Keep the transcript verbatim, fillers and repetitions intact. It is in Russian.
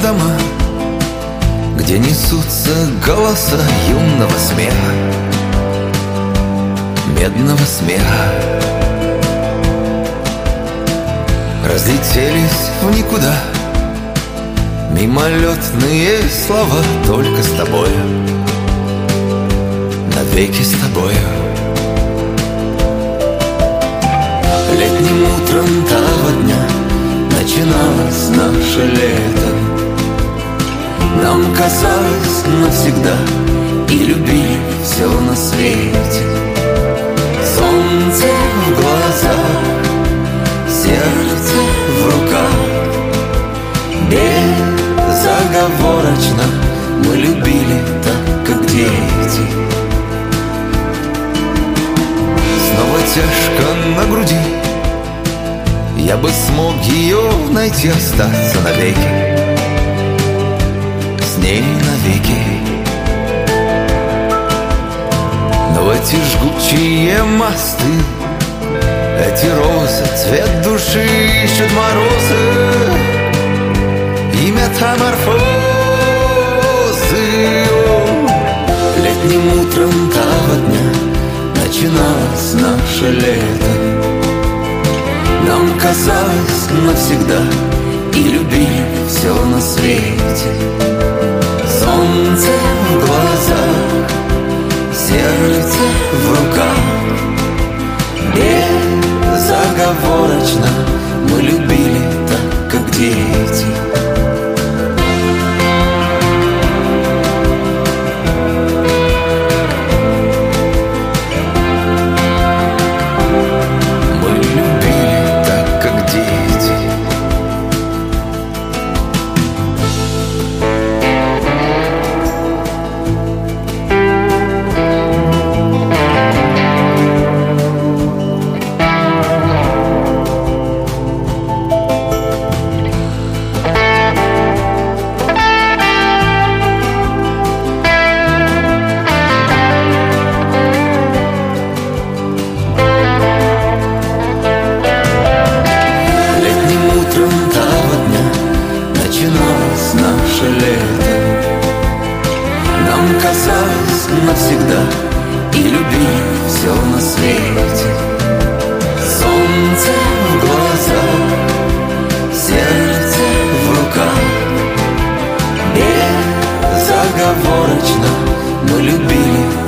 дома, где несутся голоса юного смеха, медного смеха. Разлетелись в никуда мимолетные слова, только с тобою, навеки с тобою. Летним утром того дня начиналось наше лето. Нам казалось навсегда, и любили все на свете. Солнце в глазах, сердце в руках, безоговорочно мы любили так, как дети. Снова тяжко на груди, я бы смог ее найти, остаться навеки, с ней навеки. Но эти жгучие мосты, эти розы, цвет души, ищут морозы и метаморфозы. Летним утром того дня начиналось наше лето. Нам казалось навсегда, и любили все на свете. Солнце в глазах, сердце в руках, безоговорочно мы любили так, как дети. Навсегда и любили все на свете. Солнце в глазах, сердце в руках, безоговорочно мы любили